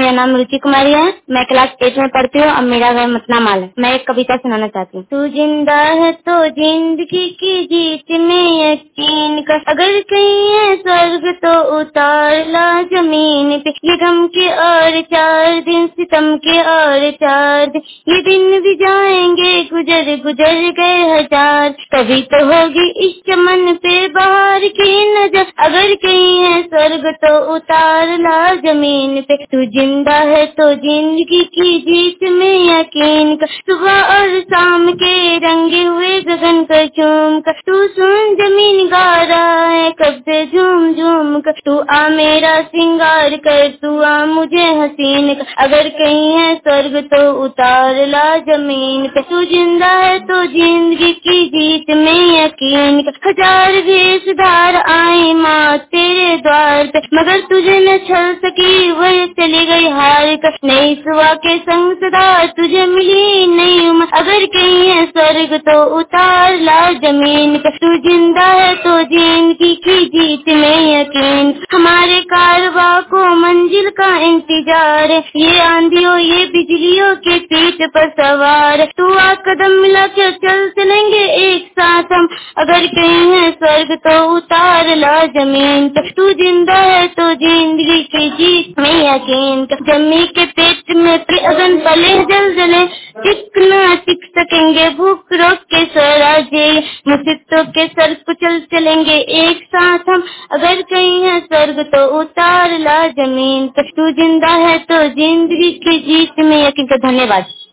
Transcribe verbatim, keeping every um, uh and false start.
मेरा नाम रुचि कुमारी है। मैं क्लास एट में पढ़ती हूँ और मेरा घर मतना माल है। मैं एक कविता सुनाना चाहती हूँ। तू जिंदा है तो जिंदगी की जीत में यकीन कर, अगर कहीं है स्वर्ग तो उतार ला जमीन पे। ये गम के और चार दिन, सितम के और चार दिन, ये दिन भी जाएंगे गुजर गुजर गए हजार। कभी तो होगी इस चमन पे बाहर की नजर, अगर कहीं है स्वर्ग तो उतार ला जमीन पे। तू जिंदा है तो जिंदगी की जीत में यकीन कर, सुबह और शाम के रंगे हुए गगन कर चूम कर। तू सुन जमीन गा रहा है कब से झूम झूम कर। तू आ मेरा सिंगार कर, तू आ मुझे हसीन कर, अगर कहीं है स्वर्ग तो उतार ला जमीन पे। तू जिंदा है तो जिंदगी की जीत में यकीन कर। हजार भेषधार आए माँ तेरे द्वार पे, मगर तुझे न छल सकी वह चली गई हार कर। नहीं सुबह के संग सदा तुझे मिली नहीं उम्र, अगर कहीं है स्वर्ग तो उतार ला जमीन पे। तू जिंदा है तो जिंदगी की जीत में यकीन। हमारे कारवां को मंजिल का इंतजार है, ये आंधियों ये बिजलियों के पीठ पर सवार है। तू आ कदम मिला के चल चलेंगे एक साथ हम, अगर कहीं है स्वर्ग तो उतार ला जमीन पे। तू जिंदा है तो जिंदगी की जीत में यकीन कर। जमी के पेट में अगन पले जल जले, टिक ना टिक सकेंगे भूख रोक के स्वराज्य। मुसीबतों के सर कुचल चलेंगे एक साथ हम, अगर कहीं है स्वर्ग तो उतार ला जमीन पे। तू जिंदा है तो जिंदगी की जीत में यकीन कर। धन्यवाद।